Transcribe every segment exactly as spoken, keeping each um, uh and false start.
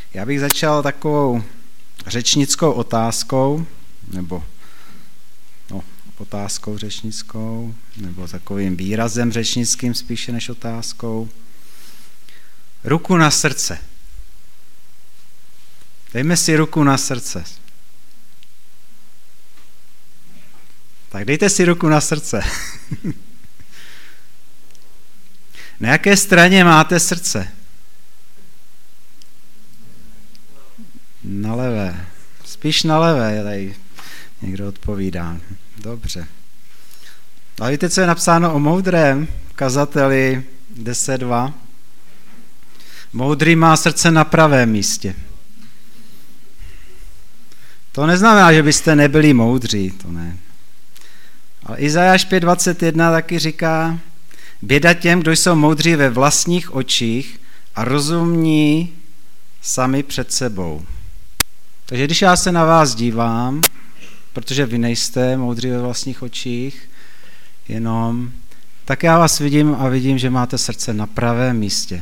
Já bych začal takovou řečnickou otázkou, nebo no, otázkou řečnickou, nebo takovým výrazem řečnickým spíše než otázkou. Ruku na srdce. Dejme si ruku na srdce. Tak dejte si ruku na srdce. Na jaké straně máte srdce? Na levé. Spíš na levé, tady někdo odpovídá. Dobře. A víte, co je napsáno o moudrém kazateli deset dva? Moudrý má srdce na pravém místě. To neznamená, že byste nebyli moudří, to ne. Ale Izajáš pět dvacet jedna taky říká, běda těm, kdo jsou moudří ve vlastních očích a rozumní sami před sebou. Takže když já se na vás dívám, protože vy nejste moudří ve vlastních očích, jenom, tak já vás vidím a vidím, že máte srdce na pravém místě.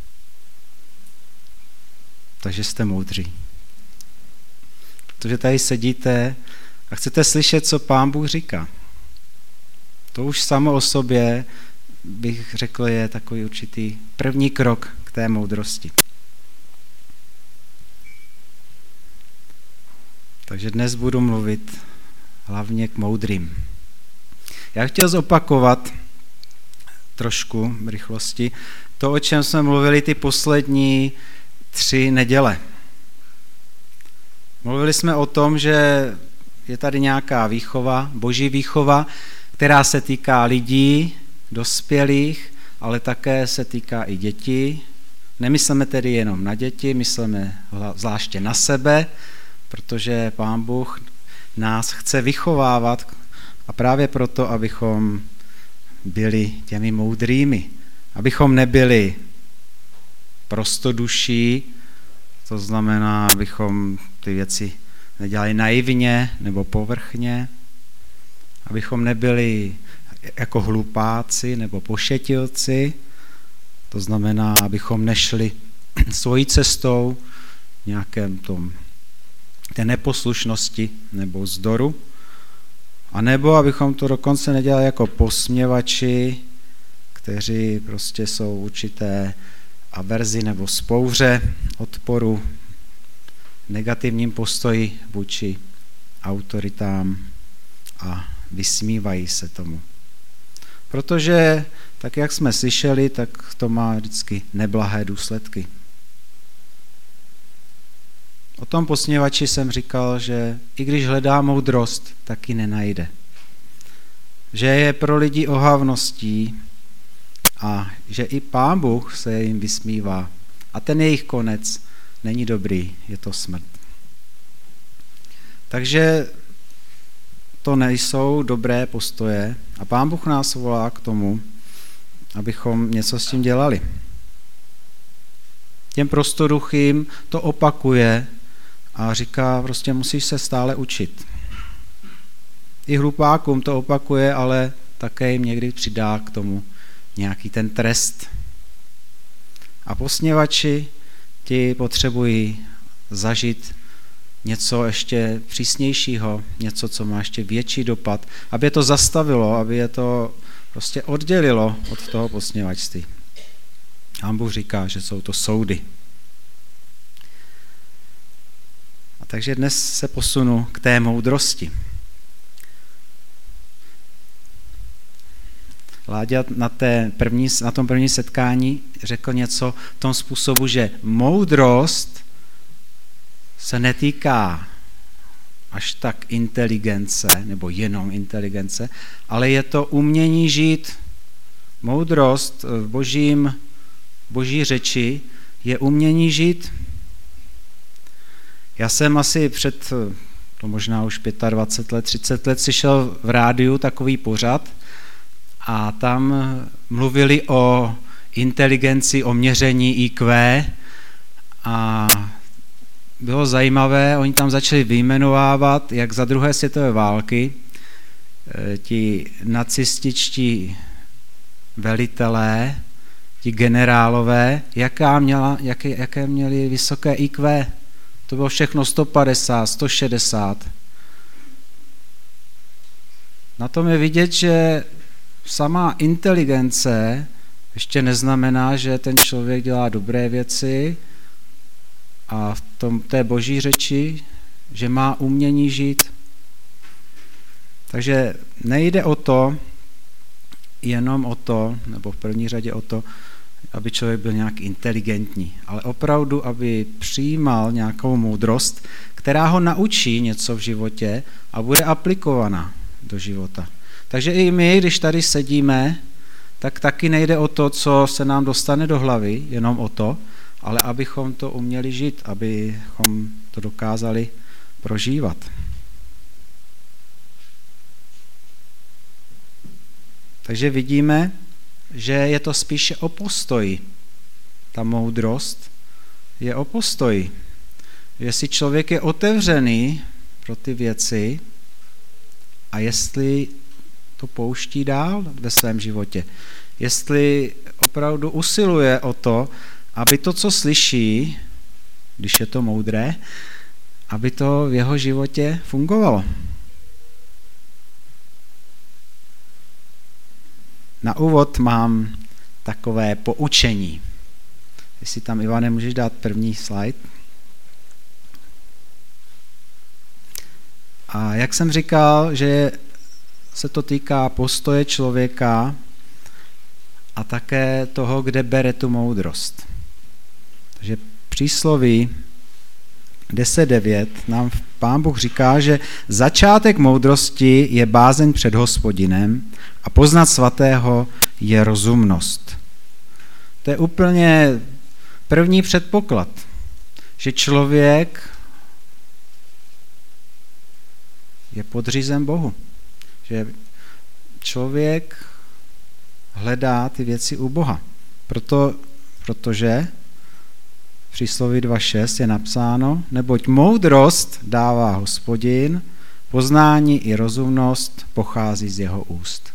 Takže jste moudří. Protože tady sedíte a chcete slyšet, co Pán Bůh říká. To už samo o sobě, bych řekl, je takový určitý první krok k té moudrosti. Takže dnes budu mluvit hlavně k moudrým. Já chtěl zopakovat trošku v rychlosti to, o čem jsme mluvili ty poslední tři neděle. Mluvili jsme o tom, že je tady nějaká výchova, boží výchova, která se týká lidí, dospělých, ale také se týká i dětí. Nemyslíme tedy jenom na děti, myslíme zvláště na sebe, protože Pán Bůh nás chce vychovávat a právě proto, abychom byli těmi moudrými, abychom nebyli prostoduší, to znamená, abychom ty věci nedělali naivně nebo povrchně, abychom nebyli jako hlupáci nebo pošetilci, to znamená, abychom nešli svojí cestou v nějakém tom té neposlušnosti nebo vzdoru, a nebo abychom to dokonce nedělali jako posměvači, kteří prostě jsou určité averzi nebo spouře, odporu, negativním postoji vůči autoritám a vysmívají se tomu. Protože, tak jak jsme slyšeli, tak to má vždycky neblahé důsledky. O tom posměvači jsem říkal, že i když hledá moudrost, tak ji nenajde. Že je pro lidi ohavností a že i Pán Bůh se jim vysmívá. A ten jejich konec není dobrý, je to smrt. Takže to nejsou dobré postoje a Pán Bůh nás volá k tomu, abychom něco s tím dělali. Těm prostoduchým to opakuje a říká, prostě musíš se stále učit. I hlupákům to opakuje, ale také jim někdy přidá k tomu nějaký ten trest. A posměvači ti potřebují zažít něco ještě přísnějšího, něco, co má ještě větší dopad, aby je to zastavilo, aby je to prostě oddělilo od toho posměvačství. Pán Bůh říká, že jsou to soudy. A takže dnes se posunu k té moudrosti. Láďa na, té první, na tom prvním setkání řekl něco v tom způsobu, že moudrost se netýká až tak inteligence, nebo jenom inteligence, ale je to umění žít. Moudrost v božím, boží řeči je umění žít. Já jsem asi před, to možná už dvacet pět let, třicet let, slyšel v rádiu takový pořad a tam mluvili o inteligenci, o měření í kvé a bylo zajímavé, oni tam začali vyjmenovávat, jak za druhé světové války ti nacističtí velitelé ti generálové, jaká měla, jaké, jaké měli vysoké í kvé. To bylo všechno sto padesát, sto šedesát. Na tom je vidět, že sama inteligence ještě neznamená, že ten člověk dělá dobré věci a v tom, té boží řeči, že má umění žít. Takže nejde o to, jenom o to, nebo v první řadě o to, aby člověk byl nějak inteligentní, ale opravdu, aby přijímal nějakou moudrost, která ho naučí něco v životě a bude aplikovaná do života. Takže i my, když tady sedíme, tak taky nejde o to, co se nám dostane do hlavy, jenom o to, ale abychom to uměli žít, abychom to dokázali prožívat. Takže vidíme, že je to spíše o postoji. Ta moudrost je o postoji. Jestli člověk je otevřený pro ty věci a jestli to pouští dál ve svém životě. Jestli opravdu usiluje o to, aby to, co slyší, když je to moudré, aby to v jeho životě fungovalo. Na úvod mám takové poučení. Jestli tam, Ivane, můžeš dát první slide. A jak jsem říkal, že se to týká postoje člověka a také toho, kde bere tu moudrost. Takže přísloví deset devět nám Pán Bůh říká, že začátek moudrosti je bázeň před Hospodinem a poznat svatého je rozumnost. To je úplně první předpoklad, že člověk je podřízen Bohu. Že člověk hledá ty věci u Boha. Proto, protože v přísloví dva šest je napsáno, neboť moudrost dává Hospodin, poznání i rozumnost pochází z jeho úst.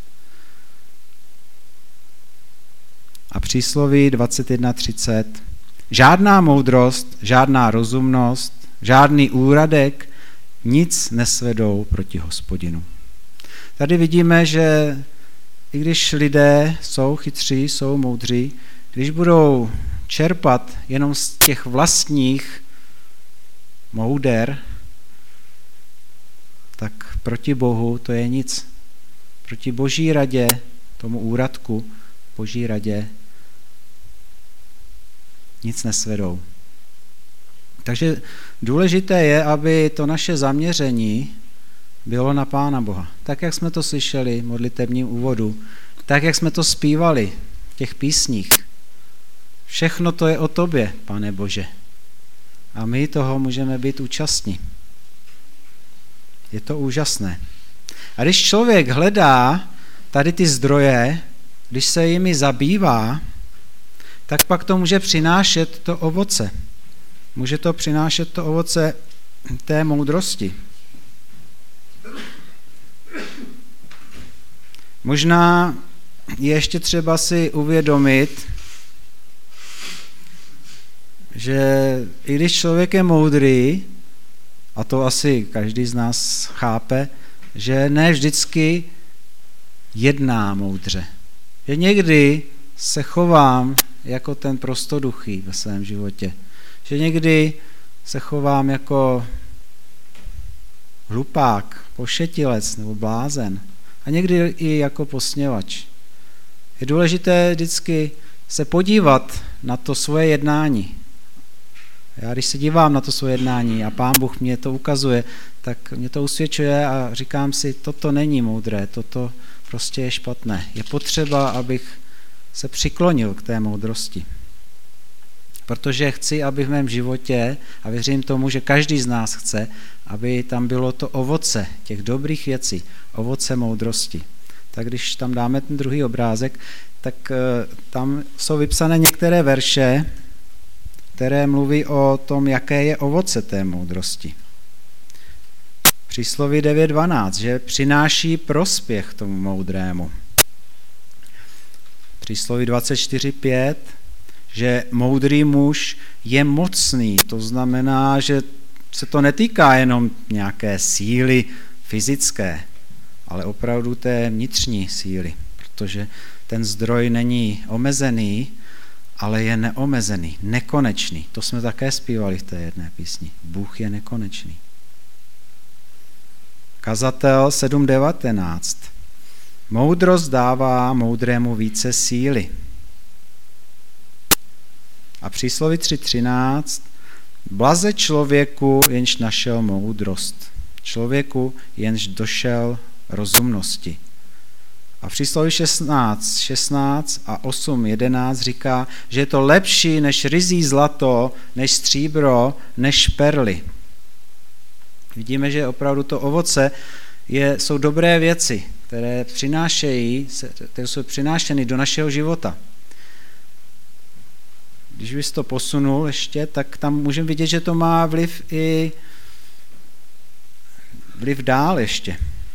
A přísloví dvacet jedna třicet, žádná moudrost, žádná rozumnost, žádný úradek nic nesvedou proti Hospodinu. Tady vidíme, že i když lidé jsou chytří, jsou moudří, když budou čerpat jenom z těch vlastních mouder, tak proti Bohu to je nic. Proti Boží radě, tomu úradku, Boží radě nic nesvedou. Takže důležité je, aby to naše zaměření bylo na Pána Boha. Tak, jak jsme to slyšeli v modlitebním úvodu, tak, jak jsme to zpívali v těch písních. Všechno to je o tobě, Pane Bože. A my toho můžeme být účastní. Je to úžasné. A když člověk hledá tady ty zdroje, když se jimi zabývá, tak pak to může přinášet to ovoce. Může to přinášet to ovoce té moudrosti. Možná je ještě třeba si uvědomit, že i když člověk je moudrý, a to asi každý z nás chápe, že ne vždycky jedná moudře. Že někdy se chovám jako ten prostoduchý ve svém životě. Že někdy se chovám jako hlupák, pošetilec nebo blázen. A někdy i jako posměvač. Je důležité vždycky se podívat na to svoje jednání. Já když se dívám na to svoje jednání a Pán Bůh mě to ukazuje, tak mě to usvědčuje a říkám si, toto není moudré, toto prostě je špatné. Je potřeba, abych se přiklonil k té moudrosti. Protože chci, aby v mém životě, a věřím tomu, že každý z nás chce, aby tam bylo to ovoce těch dobrých věcí, ovoce moudrosti. Tak když tam dáme ten druhý obrázek, tak tam jsou vypsané některé verše, které mluví o tom, jaké je ovoce té moudrosti. Přísloví devět dvanáct, že přináší prospěch tomu moudrému. Přísloví dvacet čtyři pět, že moudrý muž je mocný. To znamená, že se to netýká jenom nějaké síly fyzické, ale opravdu té vnitřní síly, protože ten zdroj není omezený, ale je neomezený, nekonečný. To jsme také zpívali v té jedné písni. Bůh je nekonečný. Kazatel sedm devatenáct. Moudrost dává moudrému více síly. A přísloví tři třináct. Blaze člověku, jenž našel moudrost. Člověku, jenž došel rozumnosti. A v přísloví šestnáct šestnáct a osm jedenáct říká, že je to lepší než ryzí zlato, než stříbro, než perly. Vidíme, že opravdu to ovoce je, jsou dobré věci, které přinášejí, které jsou přinášeny do našeho života. Když bys to posunul ještě, tak tam můžeme vidět, že to má vliv i vliv dál ještě.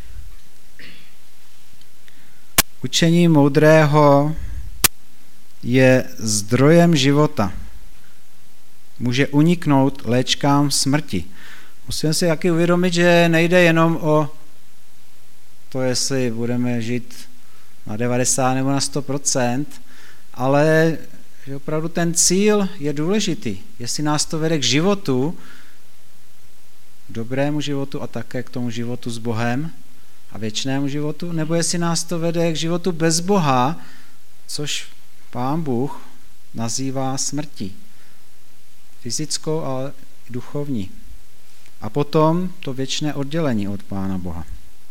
Učení moudrého je zdrojem života. Může uniknout léčkám smrti. Musíme si taky uvědomit, že nejde jenom o to, jestli budeme žít na devadesát nebo na sto procent, ale že opravdu ten cíl je důležitý. Jestli nás to vede k životu, dobrému životu a také k tomu životu s Bohem a věčnému životu, nebo jestli nás to vede k životu bez Boha, což Pán Bůh nazývá smrtí. Fyzickou, ale i duchovní. A potom to věčné oddělení od Pána Boha.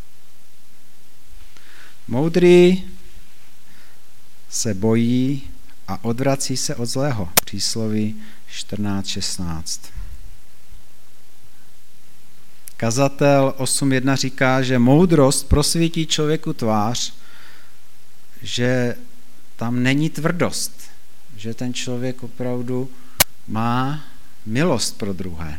Moudrý se bojí a odvrací se od zlého. Přísloví čtrnáct šestnáct. Kazatel osm jedna říká, že moudrost prosvítí člověku tvář, že tam není tvrdost, že ten člověk opravdu má milost pro druhé.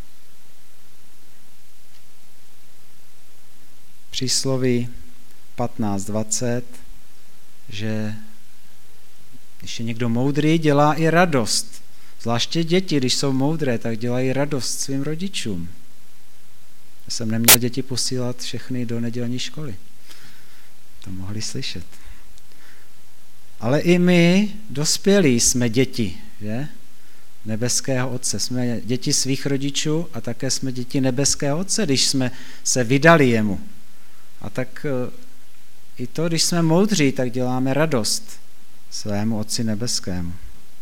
Přísloví patnáct dvacet, že když je někdo moudrý, dělá i radost. Zvláště děti, když jsou moudré, tak dělají radost svým rodičům. Já jsem neměl děti posílat všechny do nedělní školy. To mohli slyšet. Ale i my, dospělí, jsme děti, že? Nebeského Otce. Jsme děti svých rodičů a také jsme děti nebeského Otce, když jsme se vydali jemu. A tak i to, když jsme moudří, tak děláme radost svému Otci nebeskému.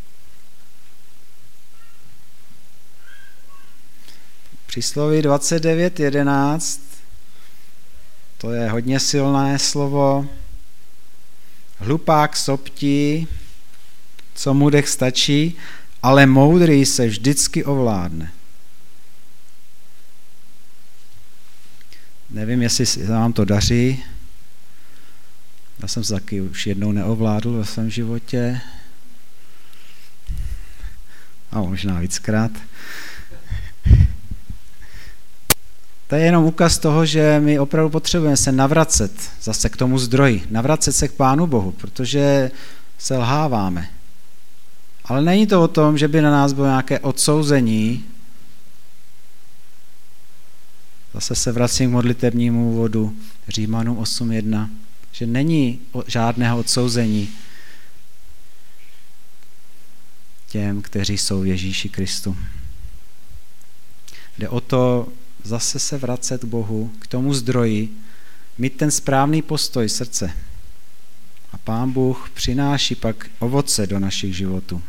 Přísloví dvacet devět jedenáct, to je hodně silné slovo. Hlupák soptí, co mu dech stačí, ale moudrý se vždycky ovládne. Nevím, jestli se vám to daří. Já jsem se taky už jednou neovládl ve svém životě. A možná víckrát. To je jenom ukaz toho, že my opravdu potřebujeme se navracet zase k tomu zdroji, navracet se k Pánu Bohu, protože se lháváme. Ale není to o tom, že by na nás bylo nějaké odsouzení. Zase se vracím k modlitebnímu úvodu Římanům osm jedna, že není žádného odsouzení těm, kteří jsou v Ježíši Kristu. Jde o to zase se vracet k Bohu, k tomu zdroji, mít ten správný postoj srdce. A Pán Bůh přináší pak ovoce do našich životů.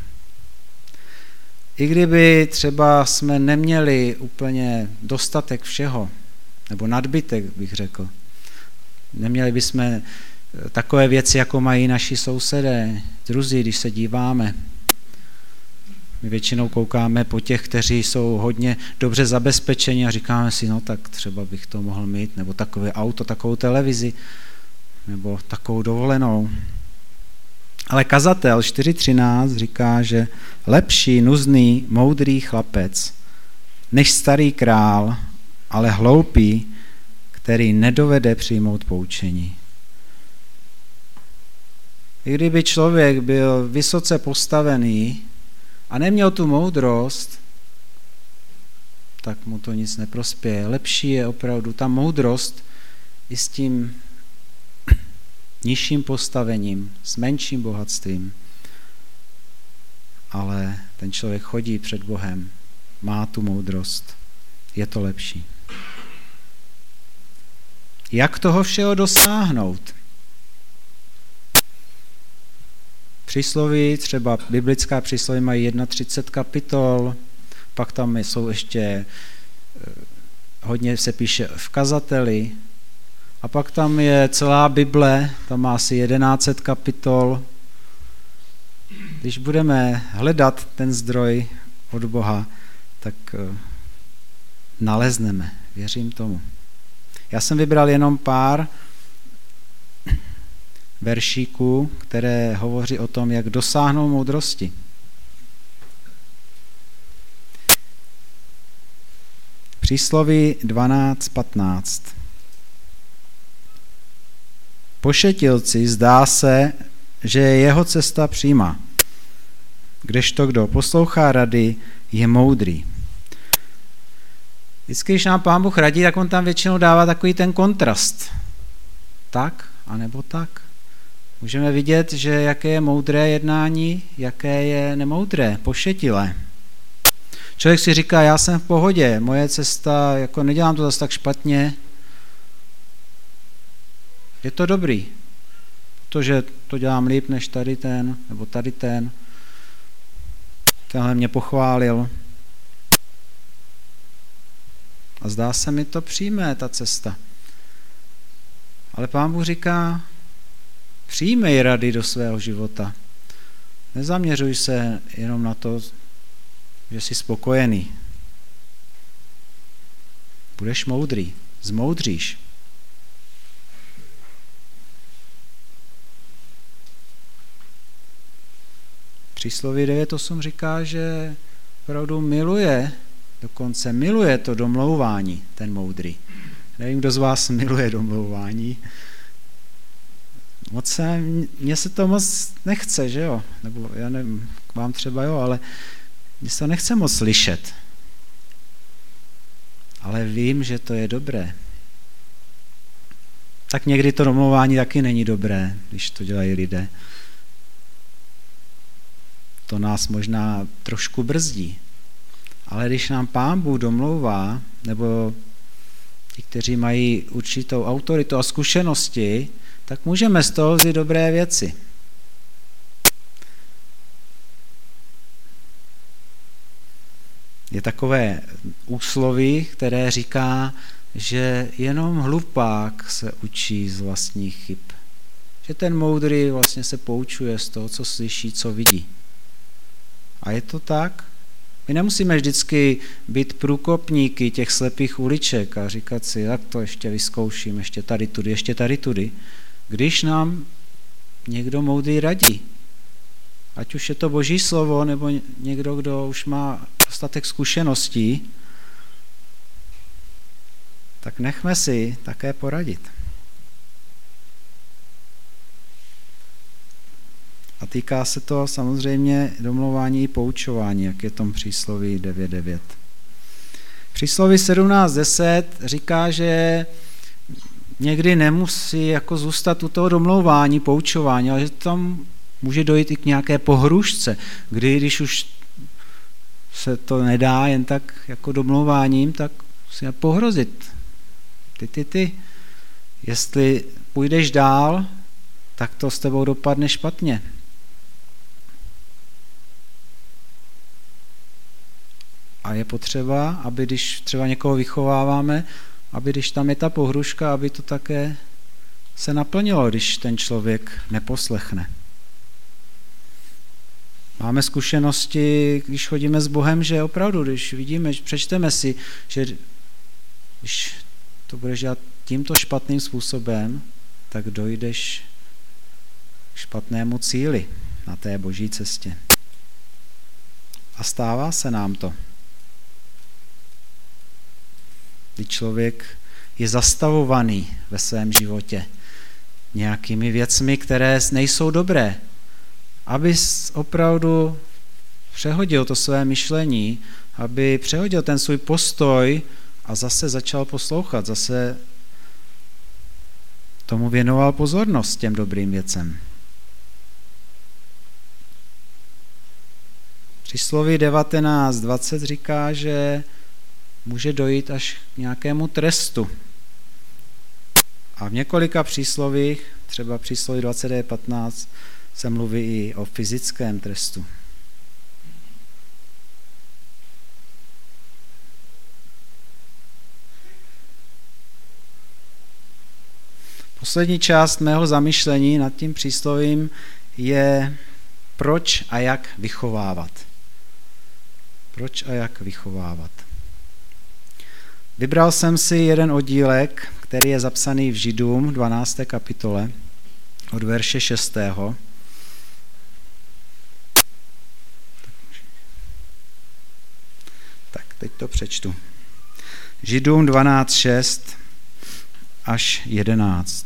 I kdyby třeba jsme neměli úplně dostatek všeho, nebo nadbytek, bych řekl, neměli bychom takové věci, jako mají naši sousedé, druzí, když se díváme. My většinou koukáme po těch, kteří jsou hodně dobře zabezpečeni a říkáme si, no tak třeba bych to mohl mít, nebo takové auto, takovou televizi, nebo takovou dovolenou. Ale kazatel čtyři třináct říká, že lepší, nuzný, moudrý chlapec, než starý král, ale hloupý, který nedovede přijmout poučení. I kdyby člověk byl vysoce postavený a neměl tu moudrost, tak mu to nic neprospěje. Lepší je opravdu ta moudrost i s tím nižším postavením, s menším bohatstvím. Ale ten člověk chodí před Bohem, má tu moudrost, je to lepší. Jak toho všeho dosáhnout? Přísloví, třeba biblická přísloví mají třicet jedna kapitol, pak tam jsou ještě, hodně se píše v kazateli, a pak tam je celá Bible, tam má asi jedenáct set kapitol. Když budeme hledat ten zdroj od Boha, tak nalezneme, věřím tomu. Já jsem vybral jenom pár veršíků, které hovoří o tom, jak dosáhnout moudrosti. Přísloví dvanáct patnáct. Pošetilci zdá se, že je jeho cesta přímá, kdežto kdo poslouchá rady, je moudrý. Vždycky, když nám Pán Bůh radí, tak on tam většinou dává takový ten kontrast. Tak, anebo tak. Můžeme vidět, že jaké je moudré jednání, jaké je nemoudré, pošetilé. Člověk si říká, já jsem v pohodě, moje cesta, jako nedělám to zase tak špatně, je to dobrý, protože to dělám líp než tady ten, nebo tady ten, tenhle mě pochválil. A zdá se mi to přímé, ta cesta. Ale Pán Bůh říká, přijmej rady do svého života. Nezaměřuj se jenom na to, že jsi spokojený. Budeš moudrý, zmoudříš. Přísloví devět osm říká, že opravdu miluje, dokonce miluje to domlouvání, ten moudrý. Nevím, kdo z vás miluje domlouvání. Moc se, mně se to moc nechce, že jo? Nebo já nevím, vám třeba jo, ale mně se to nechce moc slyšet. Ale vím, že to je dobré. Tak někdy to domlouvání taky není dobré, když to dělají lidé. To nás možná trošku brzdí. Ale když nám Pán Bůh domlouvá, nebo ti, kteří mají určitou autoritu a zkušenosti, tak můžeme z toho vzít dobré věci. Je takové úsloví, které říká, že jenom hlupák se učí z vlastních chyb. Že ten moudrý vlastně se poučuje z toho, co slyší, co vidí. A je to tak? My nemusíme vždycky být průkopníky těch slepých uliček a říkat si, jak to ještě vyzkouším, ještě tady tudy, ještě tady tudy. Když nám někdo moudrý radí, ať už je to Boží slovo, nebo někdo, kdo už má dostatek zkušeností, tak nechme si také poradit. A týká se to samozřejmě domlouvání i poučování, jak je v tom přísloví devět devět. Přísloví sedmnáct deset říká, že někdy nemusí jako zůstat u toho domlouvání, poučování, ale že tam může dojít i k nějaké pohrůžce, kdy když už se to nedá jen tak jako domlouváním, tak musíme pohrozit. Ty, ty, ty. Jestli půjdeš dál, tak to s tebou dopadne špatně. A je potřeba, aby když třeba někoho vychováváme, aby když tam je ta pohruška, aby to také se naplnilo, když ten člověk neposlechne. Máme zkušenosti, když chodíme s Bohem, že opravdu, když vidíme, přečteme si, že když to budeš dělat tímto špatným způsobem, tak dojdeš k špatnému cíli na té Boží cestě. A stává se nám to. Kdy člověk je zastavovaný ve svém životě. nějakými věcmi, které nejsou dobré. Aby opravdu přehodil to své myšlení, aby přehodil ten svůj postoj a zase začal poslouchat, zase tomu věnoval pozornost těm dobrým věcem. Přísloví devatenáct dvacet říká, že může dojít až k nějakému trestu. A v několika příslovích, třeba přísloví dvacet devět patnáct, se mluví i o fyzickém trestu. Poslední část mého zamyšlení nad tím příslovím je, proč a jak vychovávat. Proč a jak vychovávat. Vybral jsem si jeden oddílek, který je zapsaný v Židům dvanácté kapitole od verše šestého. Tak, teď to přečtu. Židům dvanáct šest až jedenáct.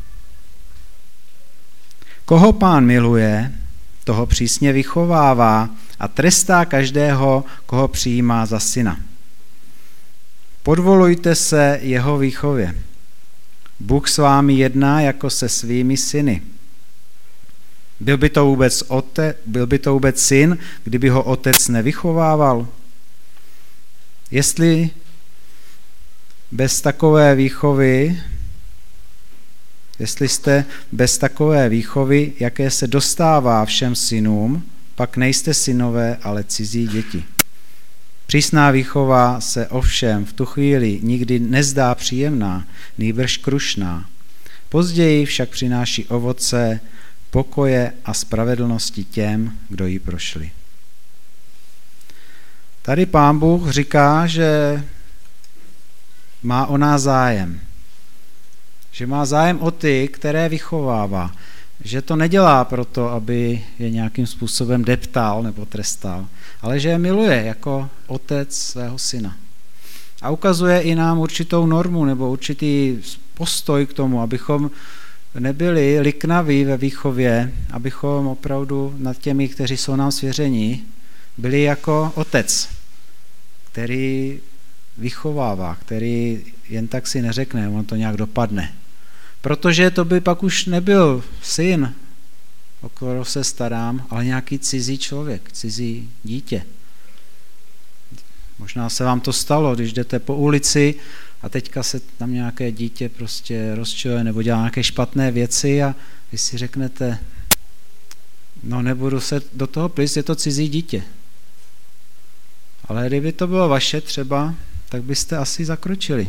Koho Pán miluje, toho přísně vychovává a trestá každého, koho přijímá za syna. Podvolujte se jeho výchově. Bůh s vámi jedná jako se svými syny. Byl by to vůbec, ote, byl by to vůbec syn, kdyby ho otec nevychovával? Jestli bez takové výchovy, jestli jste bez takové výchovy, jaké se dostává všem synům, pak nejste synové, ale cizí děti. Přísná výchova se ovšem v tu chvíli nikdy nezdá příjemná, nýbrž krušná. Později však přináší ovoce pokoje a spravedlnosti těm, kdo ji prošli. Tady Pán Bůh říká, že má o nás zájem. Že má zájem o ty, které vychovává. Že to nedělá proto, aby je nějakým způsobem deptal nebo trestal, ale že je miluje jako otec svého syna. A ukazuje i nám určitou normu nebo určitý postoj k tomu, abychom nebyli liknaví ve výchově, abychom opravdu nad těmi, kteří jsou nám svěření, byli jako otec, který vychovává, který jen tak si neřekne, on to nějak dopadne. Protože to by pak už nebyl syn, o kterého se starám, ale nějaký cizí člověk, cizí dítě. Možná se vám to stalo, když jdete po ulici a teďka se tam nějaké dítě prostě rozčiluje nebo dělá nějaké špatné věci a vy si řeknete, no nebudu se do toho plést, je to cizí dítě. Ale kdyby to bylo vaše třeba, tak byste asi zakročili.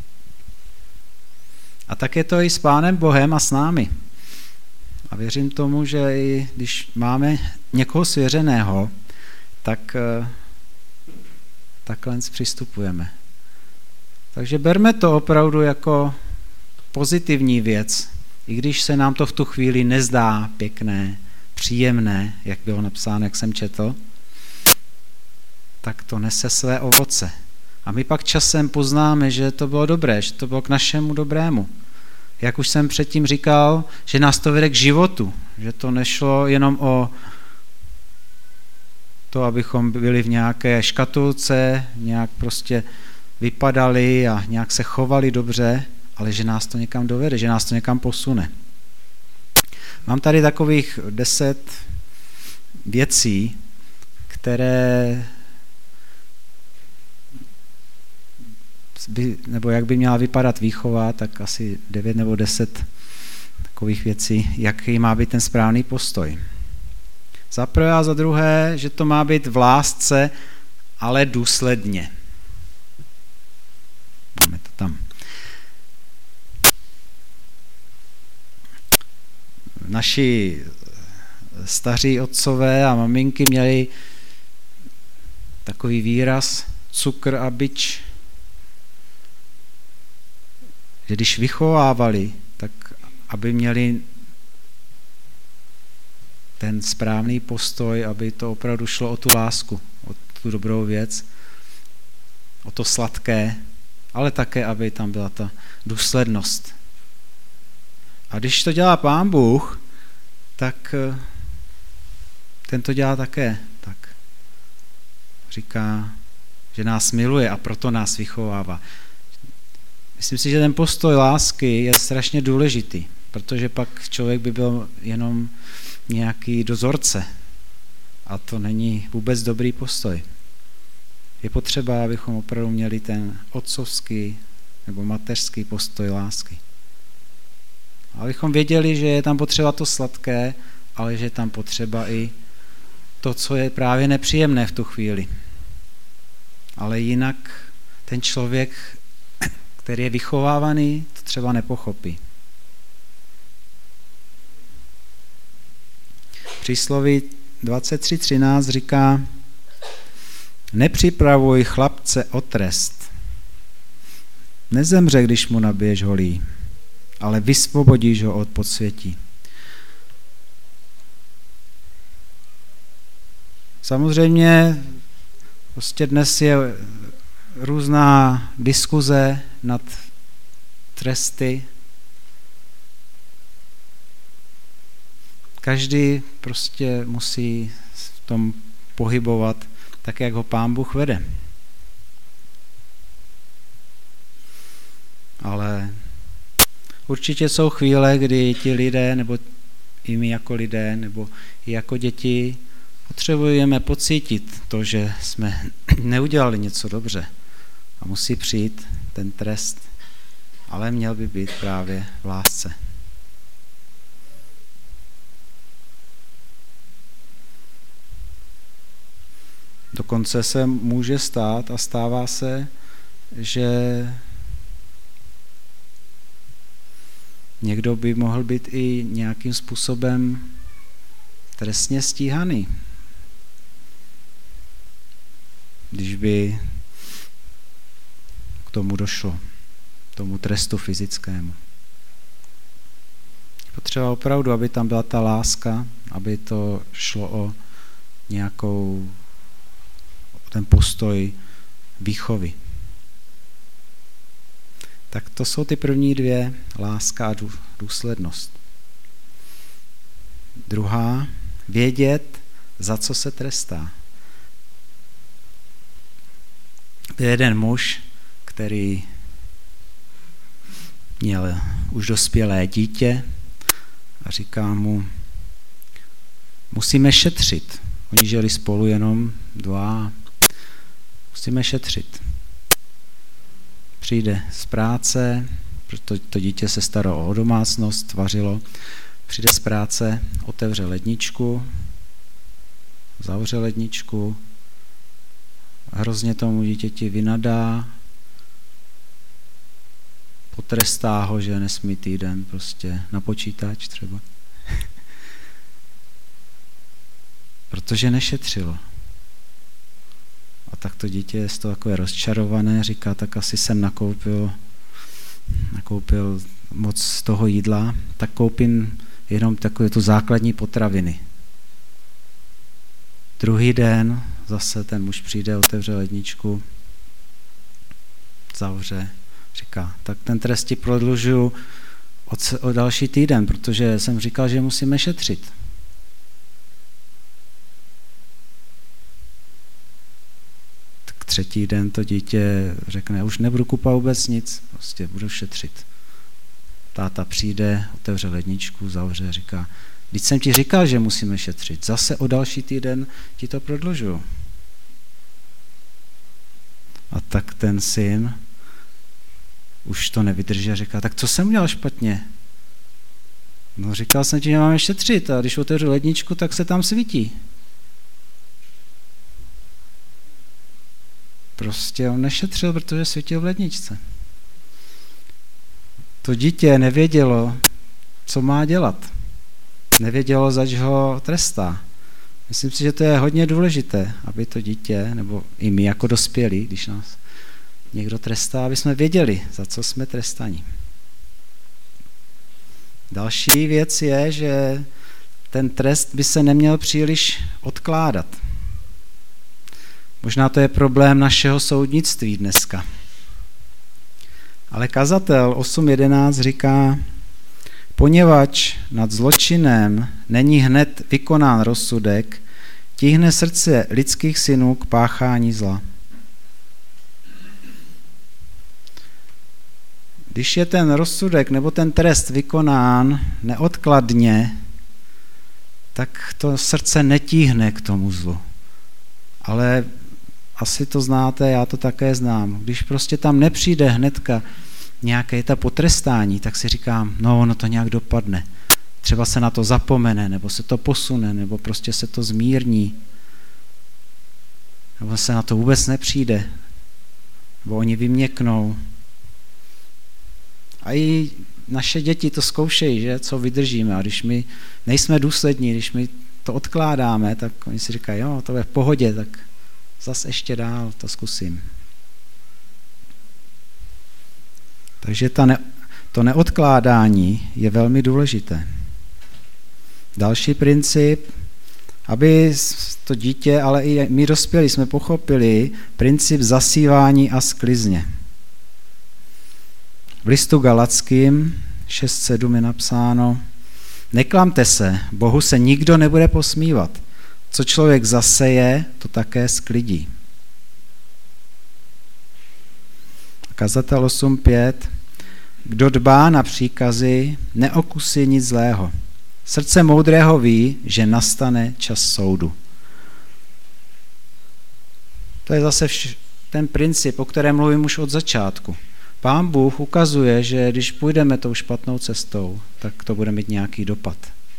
A tak je to i s Pánem Bohem a s námi. A věřím tomu, že i když máme někoho svěřeného, tak takhle přistupujeme. Takže berme to opravdu jako pozitivní věc, i když se nám to v tu chvíli nezdá pěkné, příjemné, jak bylo napsáno, jak jsem četl, tak to nese své ovoce. A my pak časem poznáme, že to bylo dobré, že to bylo k našemu dobrému. Jak už jsem předtím říkal, že nás to vede k životu, že to nešlo jenom o to, abychom byli v nějaké škatulce, nějak prostě vypadali a nějak se chovali dobře, ale že nás to někam dovede, že nás to někam posune. Mám tady takových deset věcí, které by, nebo jak by měla vypadat výchova, tak asi devět nebo deset takových věcí, jaký má být ten správný postoj. Za prvé a za druhé, že to má být v lásce, ale důsledně. Máme to tam. Naši staří otcové a maminky měli takový výraz cukr a bič. Že když vychovávali, tak aby měli ten správný postoj, aby to opravdu šlo o tu lásku, o tu dobrou věc, o to sladké, ale také, aby tam byla ta důslednost. A když to dělá Pán Bůh, tak ten to dělá také tak. Říká, že nás miluje a proto nás vychovává. Myslím si, že ten postoj lásky je strašně důležitý, protože pak člověk by byl jenom nějaký dozorce a to není vůbec dobrý postoj. Je potřeba, abychom opravdu měli ten otcovský nebo mateřský postoj lásky. Abychom věděli, že je tam potřeba to sladké, ale že je tam potřeba i to, co je právě nepříjemné v tu chvíli. Ale jinak ten člověk, který je vychovávaný, to třeba nepochopí. Přísloví dvacet tři třináct říká: nepřipravuj chlapce o trest. Nezemře, když mu nabiješ holí, ale vysvobodíš ho od podsvětí. Samozřejmě prostě dnes je různá diskuze nad tresty. Každý prostě musí v tom pohybovat tak, jak ho Pán Bůh vede. Ale určitě jsou chvíle, kdy ti lidé, nebo i my jako lidé, nebo i jako děti potřebujeme pocítit to, že jsme neudělali něco dobře a musí přijít ten trest, ale měl by být právě v lásce. Dokonce se může stát a stává se, že někdo by mohl být i nějakým způsobem trestně stíhaný, když by k tomu došlo, k tomu trestu fyzickému. Potřeba opravdu, aby tam byla ta láska, aby to šlo o nějakou ten postoj výchovy. Tak to jsou ty první dvě, láska a důslednost. Druhá, vědět, za co se trestá. Je jeden muž, který měl už dospělé dítě a říká mu, musíme šetřit. Oni žili spolu jenom dva. Musíme šetřit. Přijde z práce, protože to dítě se staralo o domácnost, vařilo. Přijde z práce, otevře ledničku, zavře ledničku, hrozně tomu dítěti vynadá, potrestá ho, že nesmí týden prostě na počítač třeba. Protože nešetřilo. A tak to dítě je z toho takové rozčarované, říká, tak asi jsem nakoupil, nakoupil moc z toho jídla, tak koupím jenom takové tu základní potraviny. Druhý den zase ten muž přijde, otevře ledničku, zavře, říká, tak ten trest ti prodlužuju o, o další týden, protože jsem říkal, že musíme šetřit. Tak třetí den to dítě řekne, už nebudu kupovat vůbec nic, prostě budu šetřit. Táta přijde, otevře ledničku, zavře, říká, vždyť jsem ti říkal, že musíme šetřit, zase o další týden ti to prodlužuju. A tak ten syn už to nevydrží a říká, tak co jsem udělal špatně? No říkal jsem ti, že máme šetřit a když otevřu ledničku, tak se tam svítí. Prostě on nešetřil, protože svítil v ledničce. To dítě nevědělo, co má dělat. Nevědělo, zač ho trestá. Myslím si, že to je hodně důležité, aby to dítě, nebo i my jako dospělí, když nás někdo trestá, aby jsme věděli, za co jsme trestaní. Další věc je, že ten trest by se neměl příliš odkládat. Možná to je problém našeho soudnictví dneska. Ale kazatel osm jedenáct říká, Poněvadž nad zločinem není hned vykonán rozsudek, tíhne srdce lidských synů k páchání zla. Když je ten rozsudek nebo ten trest vykonán neodkladně, tak to srdce netíhne k tomu zlu. Ale asi to znáte, já to také znám. Když prostě tam nepřijde hnedka nějaké ta potrestání, tak si říkám, no ono to nějak dopadne. Třeba se na to zapomene, nebo se to posune, nebo prostě se to zmírní. Nebo se na to vůbec nepřijde. Nebo oni vyměknou. A i naše děti to zkoušejí, že, co vydržíme. A když my nejsme důslední, když my to odkládáme, tak oni si říkají, jo, to je v pohodě, tak zas ještě dál to zkusím. Takže ta ne, to neodkládání je velmi důležité. Další princip, aby to dítě, ale i my dospělí jsme pochopili princip zasívání a sklizně. V listu Galackým šest sedm je napsáno: Neklamte se, Bohu se nikdo nebude posmívat. Co člověk zaseje, to také sklidí. Kazatel osm pět. Kdo dbá na příkazy, neokusí nic zlého. Srdce moudrého ví, že nastane čas soudu. To je zase vš- ten princip, o kterém mluvím už od začátku. Pán Bůh ukazuje, že když půjdeme tou špatnou cestou, tak to bude mít nějaký dopad.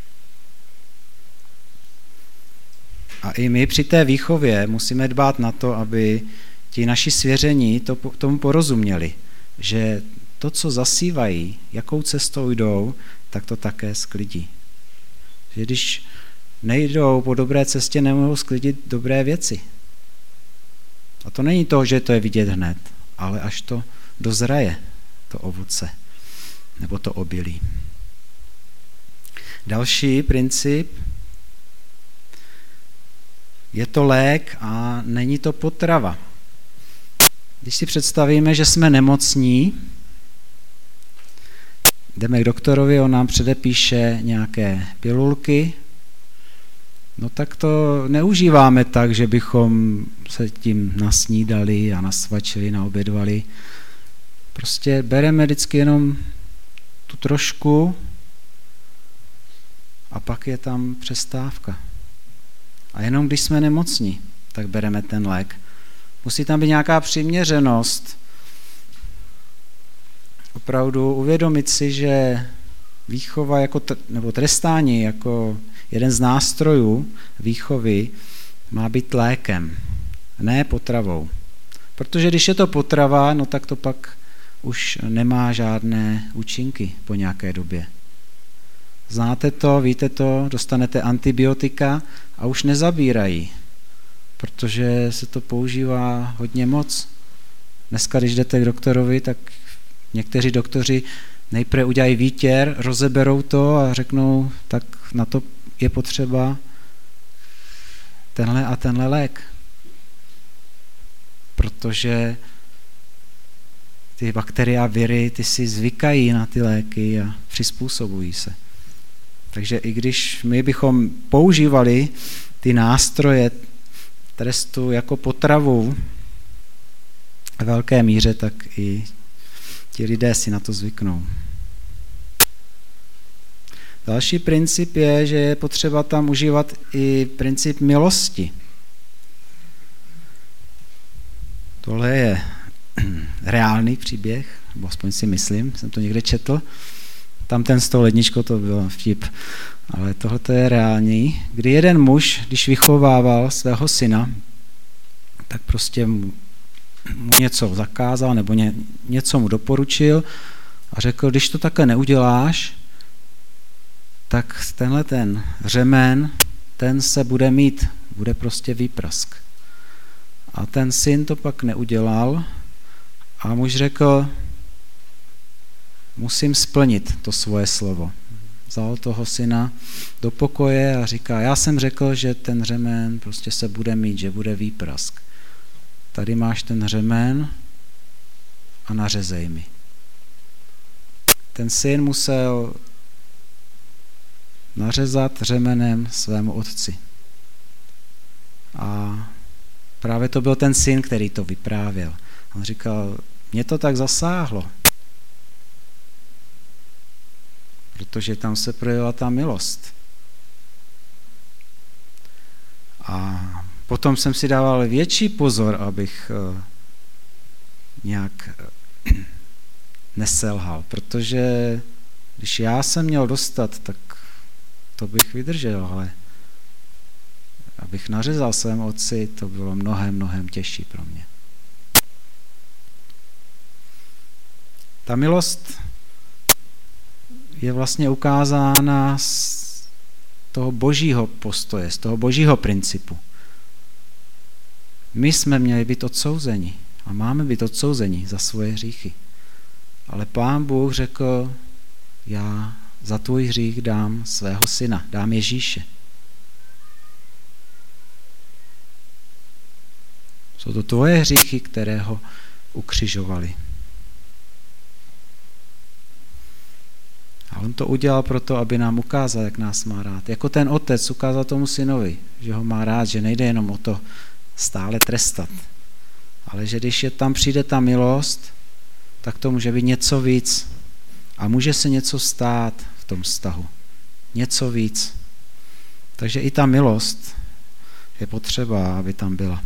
A i my při té výchově musíme dbát na to, aby ti naši svěření to, tomu porozuměli, že to, co zasívají, jakou cestou jdou, tak to také sklidí. Že když nejdou po dobré cestě, nemohou sklidit dobré věci. A to není to, že to je vidět hned, ale až to dozraje, to ovoce, nebo to obilí. Další princip, je to lék a není to potrava. Když si představíme, že jsme nemocní, jdeme k doktorovi, on nám předepíše nějaké pilulky, no tak to neužíváme tak, že bychom se tím nasnídali a nasvačili, naobědvali. Prostě bereme vždycky jenom tu trošku a pak je tam přestávka. A jenom když jsme nemocní, tak bereme ten lék. Musí tam být nějaká přiměřenost. Opravdu uvědomit si, že výchova jako t- nebo trestání jako jeden z nástrojů výchovy má být lékem, ne potravou. Protože když je to potrava, no tak to pak už nemá žádné účinky po nějaké době. Znáte to, víte to, dostanete antibiotika a už nezabírají, protože se to používá hodně moc. Dneska, když jdete k doktorovi, tak někteří doktoři nejprve udělají výtěr, rozeberou to a řeknou, tak na to je potřeba tenhle a tenhle lék. Protože ty bakterie a viry, ty si zvykají na ty léky a přizpůsobují se. Takže i když my bychom používali ty nástroje trestu jako potravu v velké míře, tak i ti lidé si na to zvyknou. Další princip je, že je potřeba tam užívat i princip milosti. Tohle je reálný příběh, nebo aspoň si myslím, jsem to někde četl. Tam ten s tou ledničkou to byl vtip, ale tohle je reální. Kdy jeden muž, když vychovával svého syna, tak prostě mu, mu něco zakázal nebo ně, něco mu doporučil a řekl, když to takhle neuděláš, tak tenhle ten řemen, ten se bude mít, bude prostě výprask. A ten syn to pak neudělal a muž řekl, musím splnit to svoje slovo. Vzal toho syna do pokoje a říká, já jsem řekl, že ten řemen prostě se bude mít, že bude výprask. Tady máš ten řemen a nařezej mi. Ten syn musel nařezat řemenem svému otci. A právě to byl ten syn, který to vyprávěl. On říkal, mě to tak zasáhlo, protože tam se projevila ta milost. A potom jsem si dával větší pozor, abych nějak neselhal, protože když já jsem měl dostat, tak to bych vydržel, ale abych nařezal svému otci, to bylo mnohem, mnohem těžší pro mě. Ta milost je vlastně ukázána z toho božího postoje, z toho božího principu. My jsme měli být odsouzeni a máme být odsouzeni za svoje hříchy. Ale Pán Bůh řekl, já za tvůj hřích dám svého syna, dám Ježíše. Jsou to tvoje hříchy, které ho ukřižovali. A on to udělal proto, aby nám ukázal, jak nás má rád. Jako ten otec ukázal tomu synovi, že ho má rád, že nejde jenom o to stále trestat. Ale že když je tam přijde ta milost, tak to může být něco víc. A může se něco stát v tom vztahu. Něco víc. Takže i ta milost je potřeba, aby tam byla.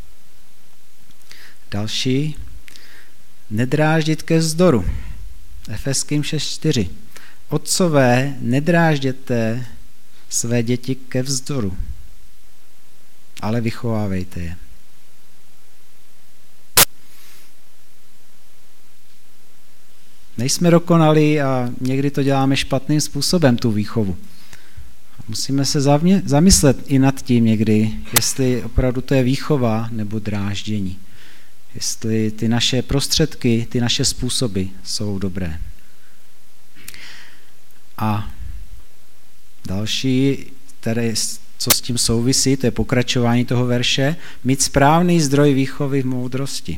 Další. Nedráždit ke vzdoru. Efeským šest čtyři. Otcové, nedrážděte své děti ke vzdoru, ale vychovávejte je. Nejsme dokonalí a někdy to děláme špatným způsobem, tu výchovu. Musíme se zamyslet i nad tím někdy, jestli opravdu to je výchova nebo dráždění. Jestli ty naše prostředky, ty naše způsoby jsou dobré. A další, které, co s tím souvisí, to je pokračování toho verše, mít správný zdroj výchovy v moudrosti.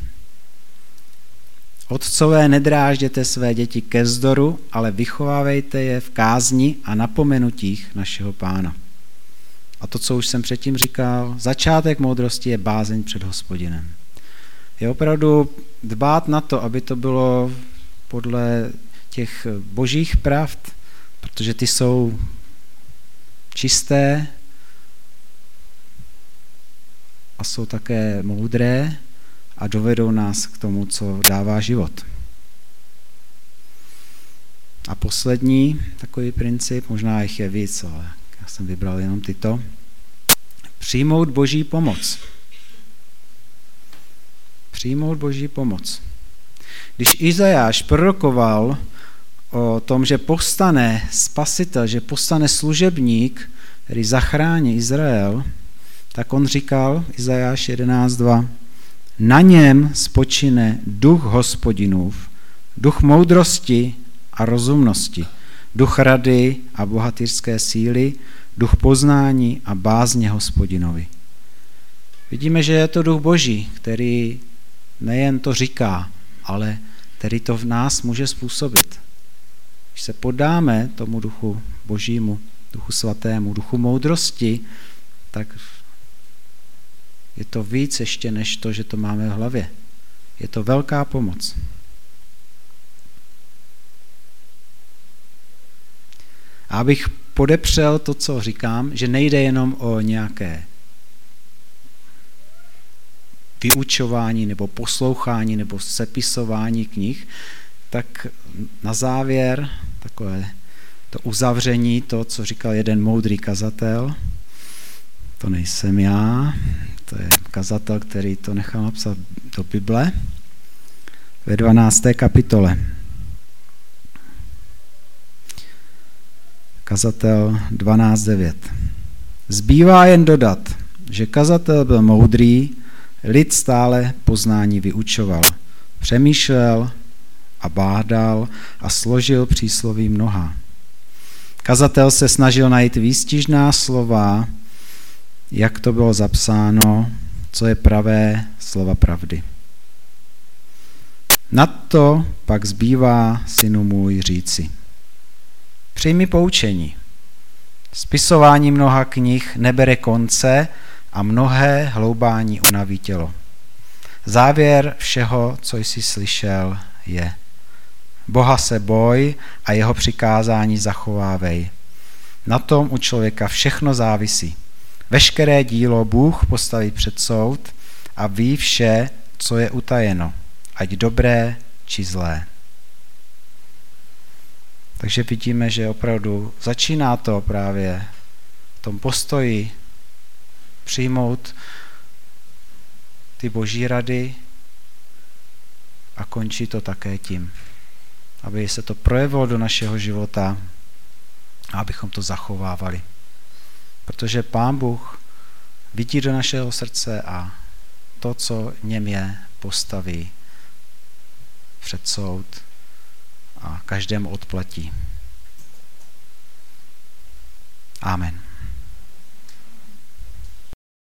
Otcové, nedrážděte své děti ke vzdoru, ale vychovávejte je v kázni a napomenutích našeho Pána. A to, co už jsem předtím říkal, začátek moudrosti je bázeň před Hospodinem. Je opravdu dbát na to, aby to bylo podle těch božích pravd, protože ty jsou čisté a jsou také moudré a dovedou nás k tomu, co dává život. A poslední takový princip, možná jich je víc, ale já jsem vybral jenom tyto. Přijmout boží pomoc. Přijmout boží pomoc. Když Izajáš prorokoval o tom, že povstane spasitel, že povstane služebník, který zachrání Izrael, tak on říkal, Izajáš jedenáct dva, na něm spočine duch Hospodinův, duch moudrosti a rozumnosti, duch rady a bohatýřské síly, duch poznání a bázně Hospodinovi. Vidíme, že je to duch Boží, který nejen to říká, ale který to v nás může způsobit. Když se podáme tomu duchu Božímu, duchu svatému, duchu moudrosti, tak je to víc ještě než to, že to máme v hlavě. Je to velká pomoc. A abych podepřel to, co říkám, že nejde jenom o nějaké vyučování nebo poslouchání nebo sepisování knih, tak na závěr takové to uzavření, to, co říkal jeden moudrý kazatel, to nejsem já, to je kazatel, který to nechal napsat do Bible, ve dvanácté kapitole. Kazatel dvanáct devět. Zbývá jen dodat, že kazatel byl moudrý, lid stále poznání vyučoval. Přemýšlel a bádal a složil přísloví mnoha. Kazatel se snažil najít výstižná slova, jak to bylo zapsáno, co je pravé slova pravdy. Na to pak zbývá synu můj říci. Přijmi poučení. Spisování mnoha knih nebere konce a mnohé hloubání unaví tělo. Závěr všeho, co jsi slyšel, je: Boha se boj a jeho přikázání zachovávej. Na tom u člověka všechno závisí. Veškeré dílo Bůh postaví před soud a ví vše, co je utajeno, ať dobré či zlé. Takže vidíme, že opravdu začíná to právě v tom postoji přijmout ty boží rady a končí to také tím, aby se to projevilo do našeho života a abychom to zachovávali. Protože Pán Bůh vidí do našeho srdce a to, co něm je, postaví před soud a každému odplatí. Amen.